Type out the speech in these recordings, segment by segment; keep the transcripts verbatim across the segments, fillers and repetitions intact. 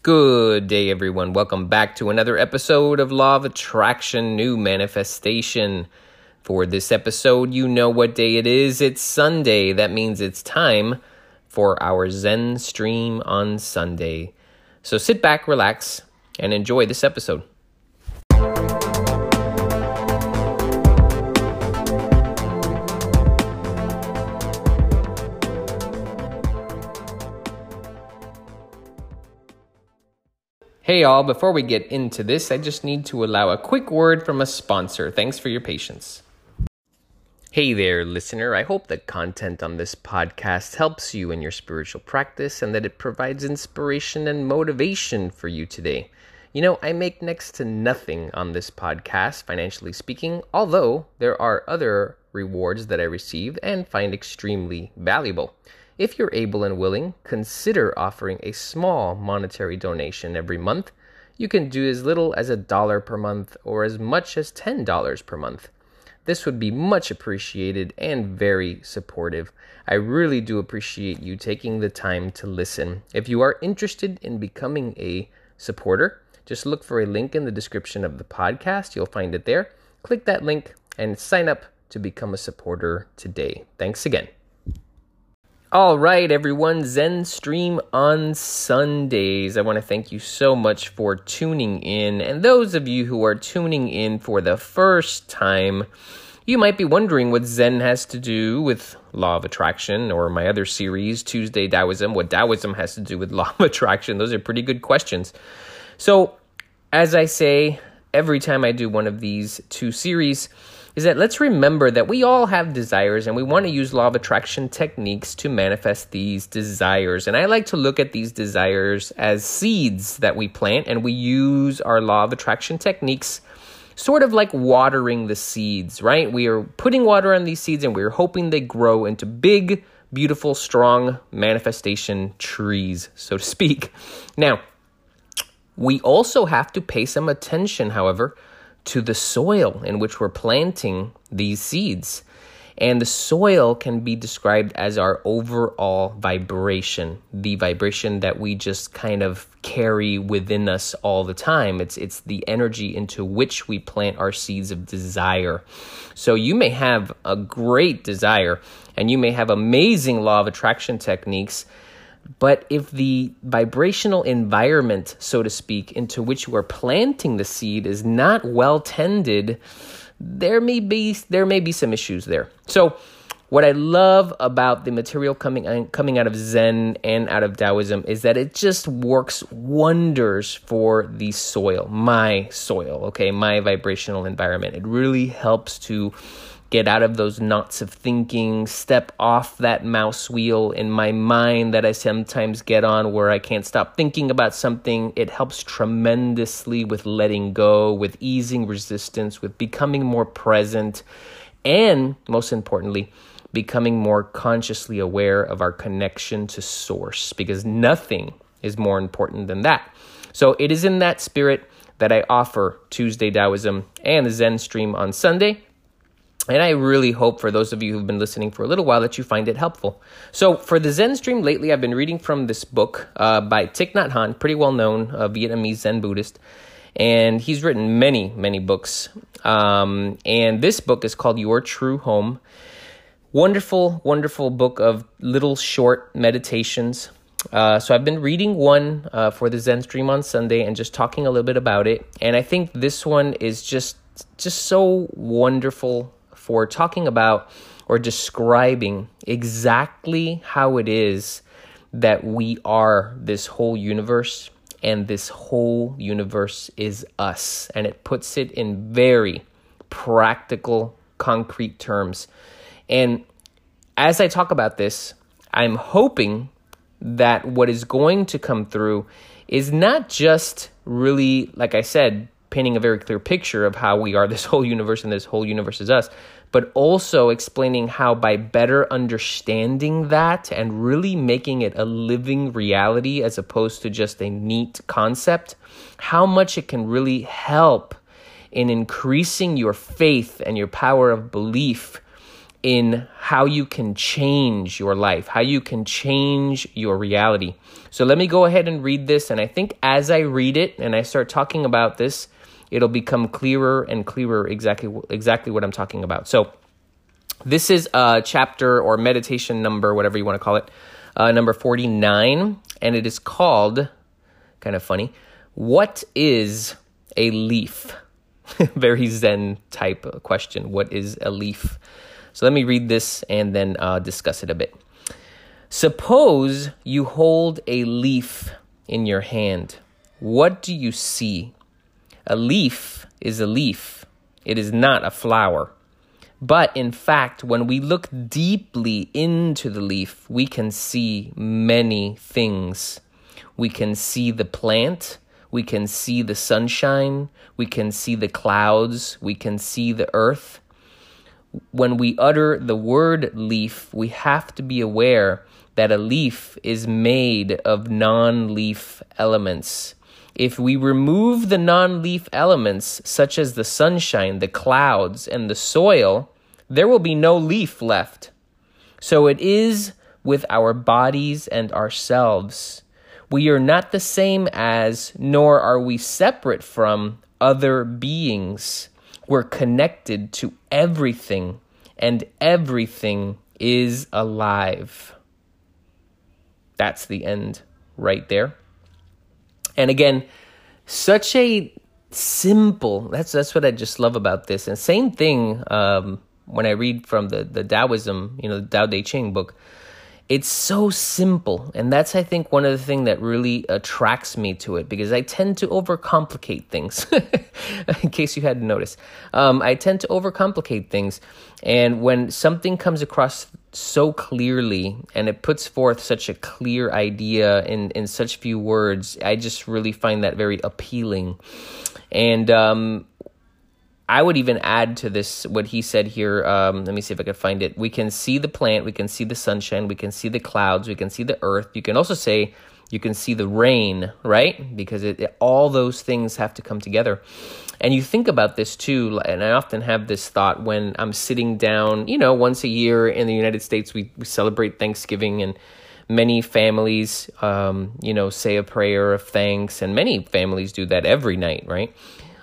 Good day, everyone. Welcome back to another episode of Law of Attraction, New Manifestation. For this episode, you know what day it is. It's Sunday. That means it's time for our Zen stream on Sunday. So sit back, relax, and enjoy this episode. Hey all, before we get into this, I just need to allow a quick word from a sponsor. Thanks for your patience. Hey there, listener. I hope the content on this podcast helps you in your spiritual practice and that it provides inspiration and motivation for you today. You know, I make next to nothing on this podcast, financially speaking, although there are other rewards that I receive and find extremely valuable. If you're able and willing, consider offering a small monetary donation every month. You can do as little as a dollar per month or as much as ten dollars per month. This would be much appreciated and very supportive. I really do appreciate you taking the time to listen. If you are interested in becoming a supporter, just look for a link in the description of the podcast. You'll find it there. Click that link and sign up to become a supporter today. Thanks again. All right, everyone, Zen Stream on Sundays. I want to thank you so much for tuning in. And those of you who are tuning in for the first time, you might be wondering what Zen has to do with Law of Attraction or my other series, Tuesday Taoism, what Taoism has to do with Law of Attraction. Those are pretty good questions. So, as I say every time I do one of these two series, is that let's remember that we all have desires and we want to use Law of Attraction techniques to manifest these desires. And I like to look at these desires as seeds that we plant, and we use our Law of Attraction techniques sort of like watering the seeds, right? We are putting water on these seeds and we're hoping they grow into big, beautiful, strong manifestation trees, so to speak. Now, we also have to pay some attention, however, to the soil in which we're planting these seeds. And the soil can be described as our overall vibration, the vibration that we just kind of carry within us all the time. It's it's the energy into which we plant our seeds of desire. So you may have a great desire and you may have amazing Law of Attraction techniques, but if the vibrational environment, so to speak, into which you are planting the seed is not well tended, there may be there may be some issues there. So what I love about the material coming coming out of Zen and out of Taoism is that it just works wonders for the soil, my soil, okay, my vibrational environment. It really helps to get out of those knots of thinking, step off that mouse wheel in my mind that I sometimes get on where I can't stop thinking about something. It helps tremendously with letting go, with easing resistance, with becoming more present, and most importantly, becoming more consciously aware of our connection to Source, because nothing is more important than that. So it is in that spirit that I offer Tuesday Taoism and the Zen stream on Sunday. And I really hope for those of you who've been listening for a little while that you find it helpful. So for the Zen stream lately, I've been reading from this book uh, by Thich Nhat Hanh, pretty well known uh, Vietnamese Zen Buddhist. And he's written many, many books. Um, and this book is called Your True Home. Wonderful, wonderful book of little short meditations. Uh, so I've been reading one uh, for the Zen stream on Sunday and just talking a little bit about it. And I think this one is just, just so wonderful for talking about or describing exactly how it is that we are this whole universe, and this whole universe is us. And it puts it in very practical, concrete terms. And as I talk about this, I'm hoping that what is going to come through is not just really, like I said, painting a very clear picture of how we are this whole universe and this whole universe is us, but also explaining how by better understanding that and really making it a living reality as opposed to just a neat concept, how much it can really help in increasing your faith and your power of belief in how you can change your life, how you can change your reality. So let me go ahead and read this. And I think as I read it and I start talking about this, it'll become clearer and clearer exactly, exactly what I'm talking about. So this is uh, chapter or meditation number, whatever you want to call it, uh, number forty-nine. And it is called, kind of funny, what is a leaf? Very Zen type of question. What is a leaf? So let me read this and then uh, discuss it a bit. Suppose you hold a leaf in your hand. What do you see? A leaf is a leaf. It is not a flower. But in fact, when we look deeply into the leaf, we can see many things. We can see the plant. We can see the sunshine. We can see the clouds. We can see the earth. When we utter the word leaf, we have to be aware that a leaf is made of non-leaf elements. If we remove the non-leaf elements, such as the sunshine, the clouds, and the soil, there will be no leaf left. So it is with our bodies and ourselves. We are not the same as, nor are we separate from, other beings. We're connected to everything, and everything is alive. That's the end right there. And again, such a simple, that's that's what I just love about this. And same thing um, when I read from the, the Taoism, you know, the Tao Te Ching book. It's so simple. And that's, I think, one of the things that really attracts me to it, because I tend to overcomplicate things, in case you hadn't noticed. Um, I tend to overcomplicate things. And when something comes across so clearly and it puts forth such a clear idea in, in such few words, I just really find that very appealing. And um I would even add to this what he said here. Um, let me see if I can find it. We can see the plant. We can see the sunshine. We can see the clouds. We can see the earth. You can also say you can see the rain, right? Because it, it, all those things have to come together. And you think about this too, and I often have this thought when I'm sitting down, you know, once a year in the United States, we, we celebrate Thanksgiving, and many families, um, you know, say a prayer of thanks, and many families do that every night, right?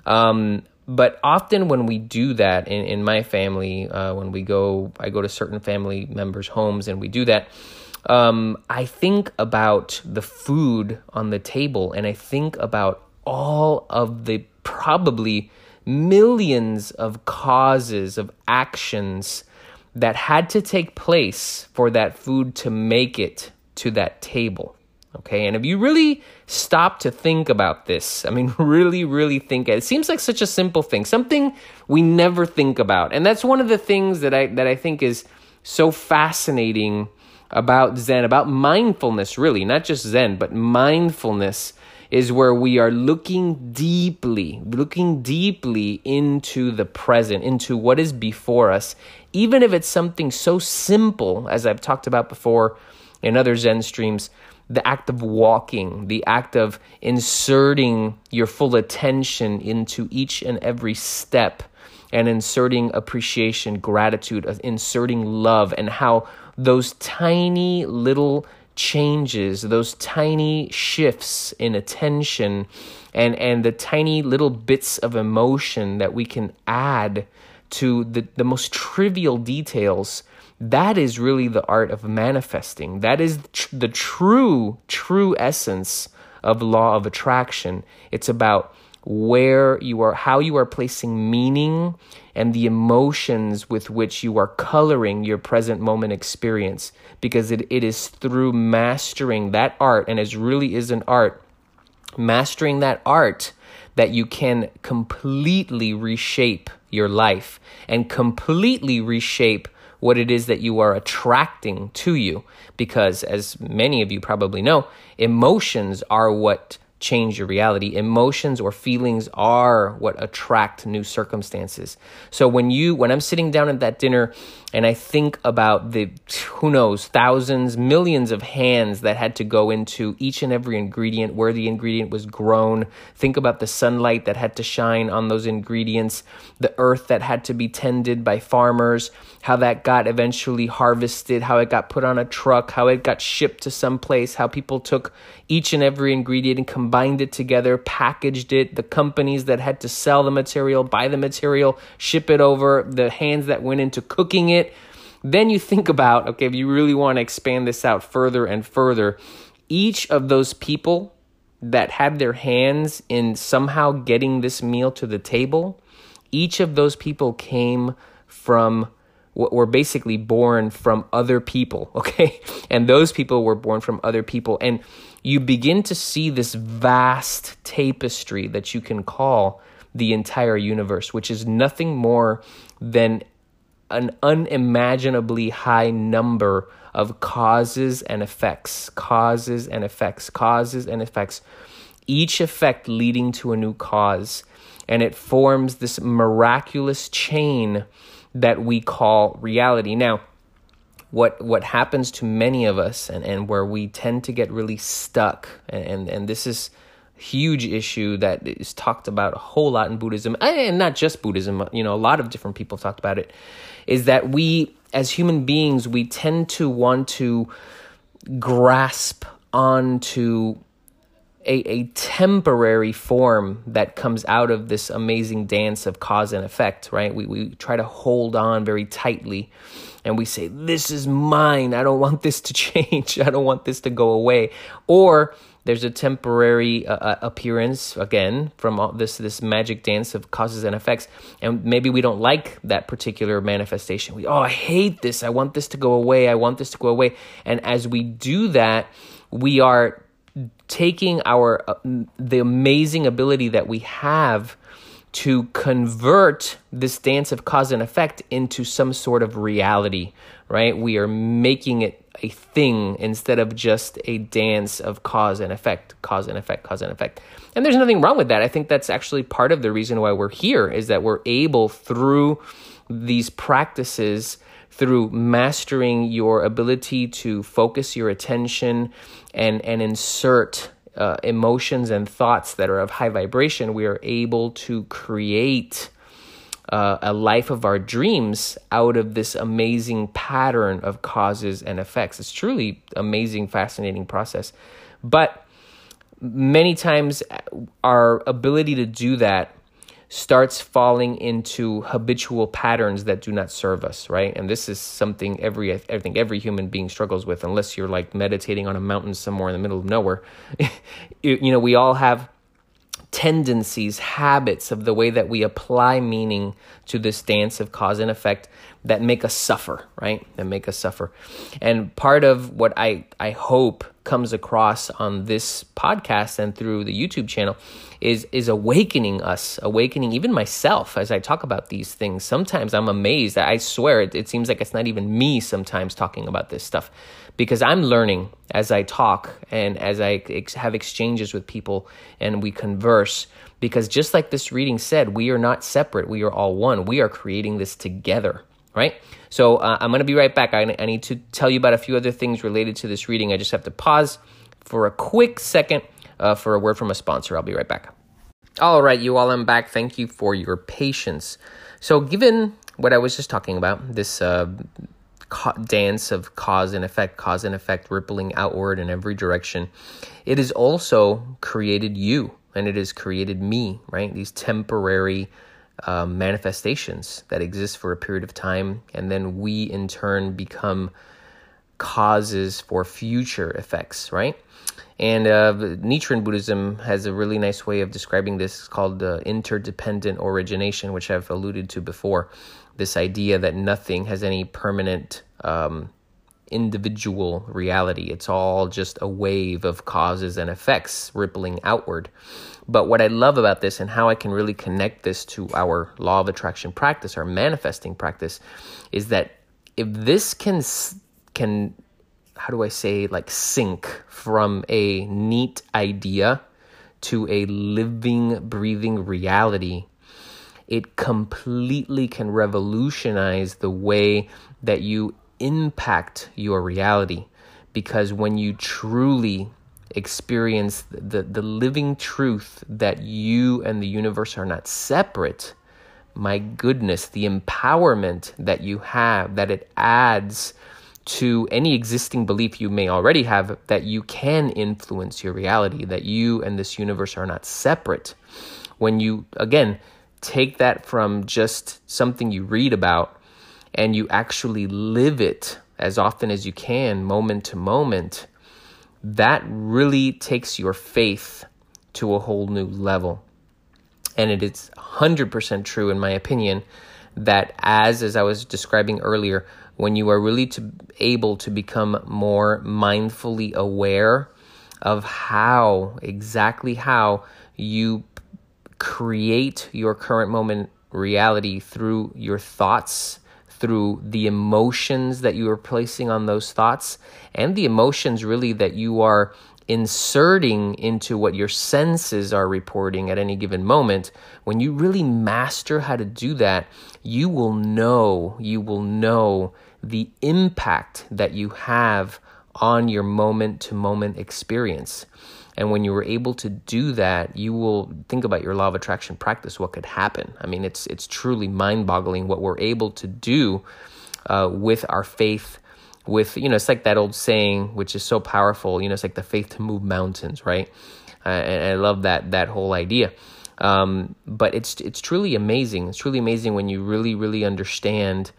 Um But often when we do that in, in my family, uh, when we go, I go to certain family members' homes and we do that, um, I think about the food on the table, and I think about all of the probably millions of causes, of actions that had to take place for that food to make it to that table. Okay, and if you really stop to think about this, I mean, really, really think, it seems like such a simple thing, something we never think about. And that's one of the things that I that I think is so fascinating about Zen, about mindfulness, really, not just Zen, but mindfulness is where we are looking deeply, looking deeply into the present, into what is before us, even if it's something so simple, as I've talked about before in other Zen streams. The act of walking, the act of inserting your full attention into each and every step, and inserting appreciation, gratitude, inserting love, and how those tiny little changes, those tiny shifts in attention, and, and the tiny little bits of emotion that we can add to the, the most trivial details. That is really the art of manifesting. That is tr- the true, true essence of law of attraction. It's about where you are, how you are placing meaning, and the emotions with which you are coloring your present moment experience. Because it, it is through mastering that art, and it really is an art, mastering that art, that you can completely reshape your life and completely reshape what it is that you are attracting to you. Because as many of you probably know, emotions are what change your reality. Emotions or feelings are what attract new circumstances. So when you, when I'm sitting down at that dinner And I think about the, who knows, thousands, millions of hands that had to go into each and every ingredient, where the ingredient was grown. Think about the sunlight that had to shine on those ingredients, the earth that had to be tended by farmers, how that got eventually harvested, how it got put on a truck, how it got shipped to some place, how people took each and every ingredient and combined it together, packaged it, the companies that had to sell the material, buy the material, ship it over, the hands that went into cooking it. Then you think about, okay, if you really want to expand this out further and further, each of those people that had their hands in somehow getting this meal to the table, each of those people came from, were basically born from other people, okay? And those people were born from other people. And you begin to see this vast tapestry that you can call the entire universe, which is nothing more than an unimaginably high number of causes and effects, causes and effects, causes and effects, each effect leading to a new cause. And it forms this miraculous chain that we call reality. Now, what what happens to many of us, and, and where we tend to get really stuck, and, and, and this is a huge issue that is talked about a whole lot in Buddhism, and not just Buddhism, you know, a lot of different people talked about it, is that we, as human beings, we tend to want to grasp onto A, a temporary form that comes out of this amazing dance of cause and effect, right? We we try to hold on very tightly, and we say, this is mine. I don't want this to change. I don't want this to go away. Or there's a temporary uh, appearance, again, from all this, this magic dance of causes and effects, and maybe we don't like that particular manifestation. We, oh, I hate this. I want this to go away. I want this to go away. And as we do that, we are taking our uh, the amazing ability that we have to convert this dance of cause and effect into some sort of reality, right? We are making it a thing instead of just a dance of cause and effect, cause and effect, cause and effect. And there's nothing wrong with that. I think that's actually part of the reason why we're here, is that we're able, through these practices, through mastering your ability to focus your attention and, and insert uh, emotions and thoughts that are of high vibration, we are able to create uh, a life of our dreams out of this amazing pattern of causes and effects. It's truly amazing, fascinating process. But many times our ability to do that starts falling into habitual patterns that do not serve us, right? And this is something every, I think every human being struggles with, unless you're like meditating on a mountain somewhere in the middle of nowhere. you, you know, we all have tendencies, habits of the way that we apply meaning to this dance of cause and effect that make us suffer, right? That make us suffer. And part of what I, I hope comes across on this podcast and through the YouTube channel is is awakening us, awakening even myself as I talk about these things. Sometimes I'm amazed. I swear it, it seems like it's not even me sometimes talking about this stuff, because I'm learning as I talk and as I ex- have exchanges with people and we converse. Because just like this reading said, we are not separate. We are all one. We are creating this together, right? So uh, I'm going to be right back. I, I need to tell you about a few other things related to this reading. I just have to pause for a quick second uh, for a word from a sponsor. I'll be right back. All right, you all, I'm back. Thank you for your patience. So given what I was just talking about, this uh, ca- dance of cause and effect, cause and effect rippling outward in every direction, it has also created you, and it has created me, right? These temporary um, manifestations that exist for a period of time, and then we in turn become causes for future effects, right? And uh, Nichiren Buddhism has a really nice way of describing this. It's called uh, interdependent origination, which I've alluded to before. This idea that nothing has any permanent um, individual reality. It's all just a wave of causes and effects rippling outward. But what I love about this, and how I can really connect this to our law of attraction practice, our manifesting practice, is that if this can can how do I say, like sync from a neat idea to a living, breathing reality, it completely can revolutionize the way that you impact your reality. Because when you truly experience the, the living truth that you and the universe are not separate, my goodness, the empowerment that you have, that it adds to any existing belief you may already have that you can influence your reality, that you and this universe are not separate. When you, again, take that from just something you read about and you actually live it as often as you can, moment to moment, that really takes your faith to a whole new level. And it is one hundred percent true, in my opinion, that as, as I was describing earlier, when you are really to, able to become more mindfully aware of how, exactly how you create your current moment reality through your thoughts, through the emotions that you are placing on those thoughts, and the emotions really that you are inserting into what your senses are reporting at any given moment. When you really master how to do that, you will know, you will know the impact that you have on your moment-to-moment experience. And when you were able to do that, you will think about your law of attraction practice, what could happen. I mean, it's it's truly mind-boggling what we're able to do uh, with our faith. With, you know, it's like that old saying, which is so powerful, you know, it's like the faith to move mountains, right? Uh, and I love that that whole idea. Um, but it's it's truly amazing. It's truly amazing when you really, really understand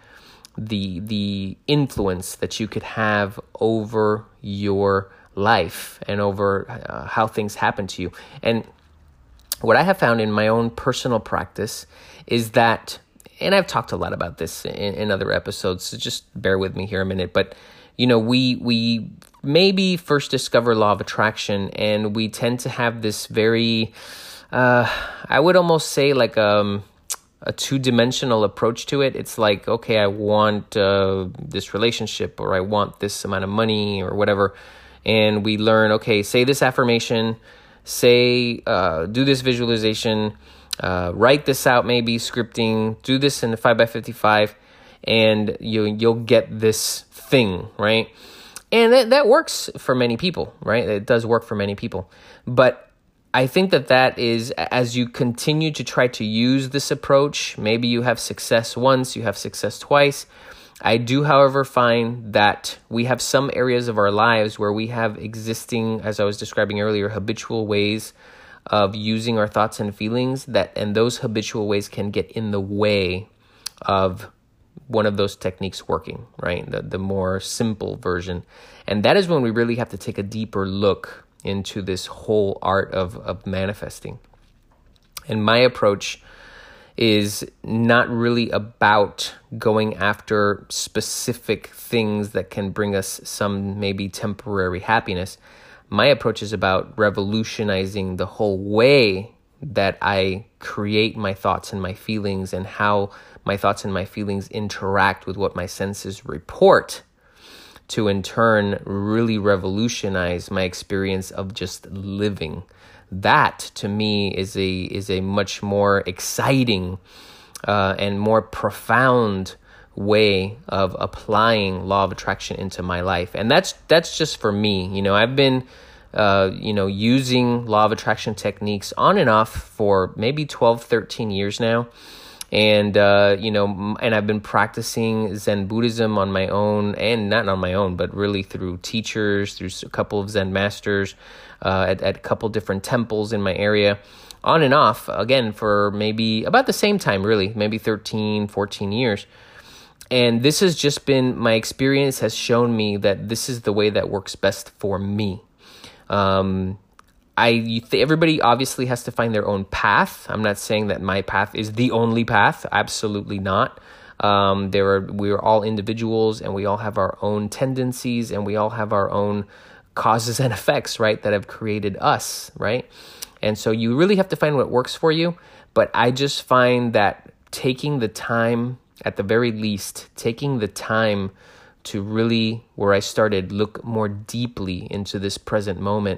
the the influence that you could have over your life and over uh, how things happen to you. And what I have found in my own personal practice is that, and I've talked a lot about this in, in other episodes, so just bear with me here a minute, but you know, we we maybe first discover law of attraction, and we tend to have this very, uh, I would almost say like um, a two-dimensional approach to it. It's like, okay, I want uh, this relationship, or I want this amount of money, or whatever. And we learn, okay, say this affirmation, say, uh, do this visualization, uh, write this out, maybe scripting, do this in the five by fifty-five, and you, you'll get this thing, right? And that, that works for many people, right? It does work for many people. But I think that that is, as you continue to try to use this approach, maybe you have success once, you have success twice. I do, however, find that we have some areas of our lives where we have existing, as I was describing earlier, habitual ways of using our thoughts and feelings, that, and those habitual ways can get in the way of one of those techniques working, right? The, the more simple version. And that is when we really have to take a deeper look into this whole art of, of manifesting. And my approach is not really about going after specific things that can bring us some maybe temporary happiness. My approach is about revolutionizing the whole way that I create my thoughts and my feelings, and how my thoughts and my feelings interact with what my senses report, to in turn really revolutionize my experience of just living. That, to me, is a is a much more exciting uh, and more profound way of applying law of attraction into my life. And that's that's just for me. You know, I've been uh, you know, using law of attraction techniques on and off for maybe twelve, thirteen years now. And, uh, you know, and I've been practicing Zen Buddhism on my own, and not on my own, but really through teachers, through a couple of Zen masters, uh, at, at a couple different temples in my area, on and off, again, for maybe about the same time, really, maybe thirteen, fourteen years. And this has just been, my experience has shown me that this is the way that works best for me. Um, I, you th- everybody obviously has to find their own path. I'm not saying that my path is the only path. Absolutely not. Um, there are, we are all individuals, and we all have our own tendencies, and we all have our own causes and effects, right, that have created us, right? And so you really have to find what works for you. But I just find that taking the time, at the very least, taking the time to really, where I started, look more deeply into this present moment,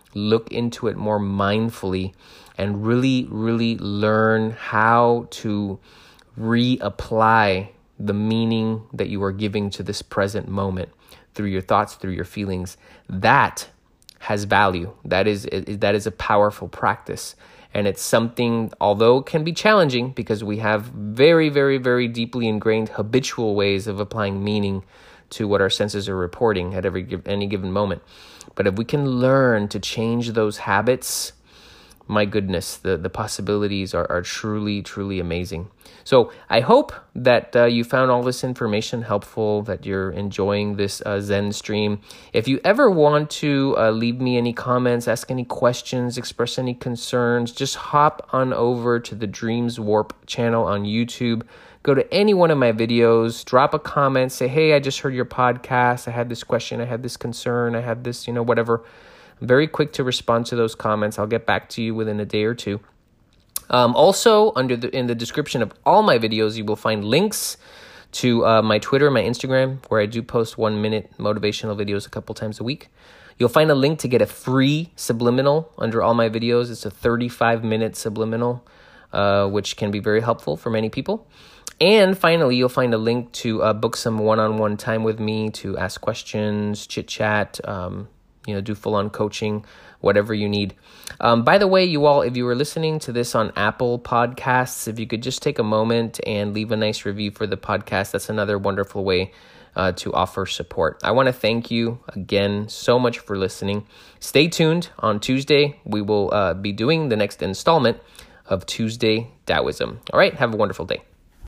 look into it more mindfully and really, really learn how to reapply the meaning that you are giving to this present moment through your thoughts, through your feelings, that has value. That is, that is a powerful practice. And it's something, although it can be challenging because we have very, very, very deeply ingrained habitual ways of applying meaning to what our senses are reporting at every any given moment. But if we can learn to change those habits, my goodness, the, the possibilities are, are truly, truly amazing. So I hope that uh, you found all this information helpful, that you're enjoying this uh, Zen stream. If you ever want to uh, leave me any comments, ask any questions, express any concerns, just hop on over to the Dreams Warp channel on YouTube. Go to any one of my videos, drop a comment, say, hey, I just heard your podcast. I had this question. I had this concern. I had this, you know, whatever. I'm very quick to respond to those comments. I'll get back to you within a day or two. Um, also, under the in the description of all my videos, you will find links to uh, my Twitter, my Instagram, where I do post one-minute motivational videos a couple times a week. You'll find a link to get a free subliminal under all my videos. It's a thirty-five minute subliminal, uh, which can be very helpful for many people. And finally, you'll find a link to uh, book some one-on-one time with me to ask questions, chit-chat, um, you know, do full-on coaching, whatever you need. Um, by the way, you all, if you were listening to this on Apple Podcasts, if you could just take a moment and leave a nice review for the podcast, that's another wonderful way uh, to offer support. I want to thank you again so much for listening. Stay tuned. On Tuesday, we will uh, be doing the next installment of Tuesday Taoism. All right, have a wonderful day.